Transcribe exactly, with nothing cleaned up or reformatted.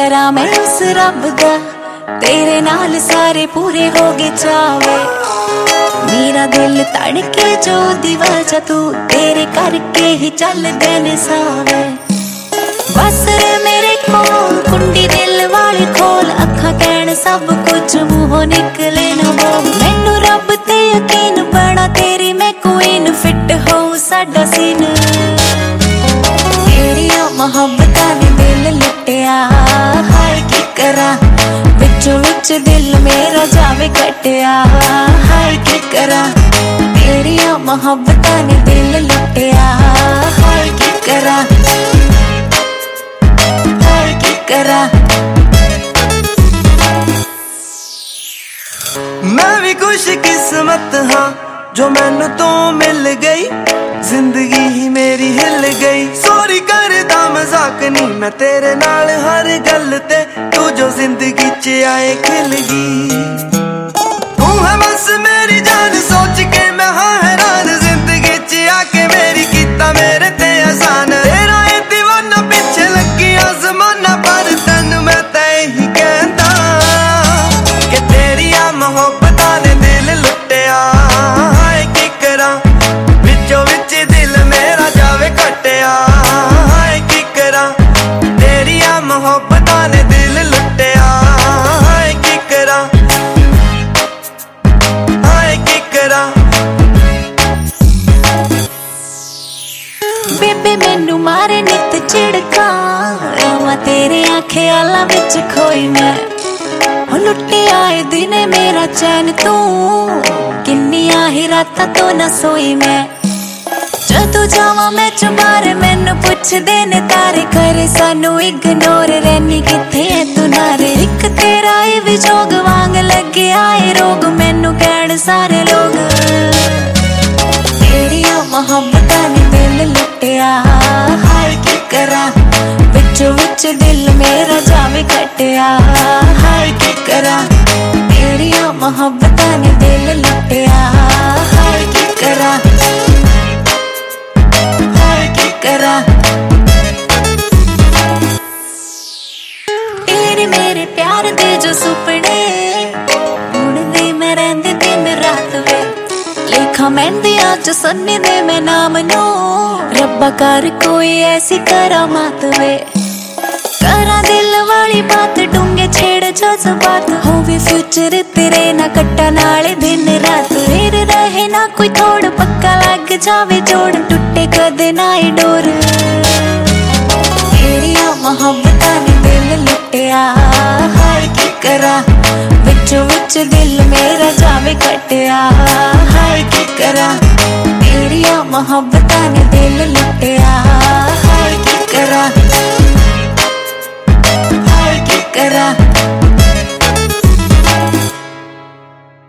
करा मैं उस रब दा, तेरे नाल सारे पूरे हो गए चावे। मेरा दिल तड़के जो दी वजह तू, तेरे करके ही चल देने सावे। बस रे मेरे कोल कुंडी दिल वाली खोल, अखा कहन सब कुछ मुंहों निकले न बोल। मैनू रब ते यकीन बना तेरी मैं क्वीन, फिट हो साडा सीन। तेरिया मोहब्बतां ने दिल लुटिया, हाय की करा विचों विच दिल मेरा जावे कटिया। हाय की करा तेरिया मोहब्बतां ने दिल लुटिया, हाय की करा हाय की करा। मैं भी खुश किस्मत हाँ जो मैनू तो मिल गई, जिंदगी ही मेरी हिल गई। सॉरी करदा मजाक नहीं मैं तेरे नाल हर गल ते, तू जो जिंदगी च आए खिल गई। तू है बस मेरी जान, सोच के मैं हाँ हैरान, जिंदगी च आके मेरी कीता मेरे ते आसान। तेरा ये दीवाना पिछे लगी आजमाना, पर तन मैं तय ही कहता कि तेरिया मोहब्बतां ने दिल लुटिया। हाय की करा विचों विच दिल मेरा जावे कटिया। हाय की करा तेरिया मोहब्बतां ने दिल लुटिया। हाय की करा हाय की करा। बेबे मैनू मारे नित चिड़का, रवा तेरे ख्यालां विच खोई मैं। लुटे आए दिन मेरा चैन तू, किन्नियां ही रातां तो न सोई मैं। जदों जावां मैं चुबारे मैनू पुछदे ने तारे, करे सानू इग्नोर रहनी किथे है तू नारे। इक तेरा ही भी जोग वांग लगे आए रोग, मैनू कहण सारे लोग। तेरिया मोहब्बतां ने दिल लुटिया, हाय की करा विचों विच दिल मेरा जावे कटिया। हाय की करा तेरिया मोहब्बतां ने दिल लुटिया। हाय की करा हाय की करा। तेरे मेरे प्यार दे जो सुपने, ढूंढदे मैं रहिंदी दिन रात वे। लिखा मेहंदी अज सन्नी दे मैं नाम नू, रब्बा कर कोई ऐसी करामात वे। करा दिल वाली बात डूंगे छेड़ जज्बात, होवे फ्यूचर तेरे ना कट्टा नाले दिन रात। फिर रहे ना कोई थोड़ पक्का लग जावे जोड़, टुटे कदे ना ही डोर। तेरिया मोहब्बतां ने दिल लुटिया, हाय की करा विचों विच दिल मेरा जावे कटिया। हाय की करा तेरिया मोहब्बतां ने दिल लुटिया। हाय की करा।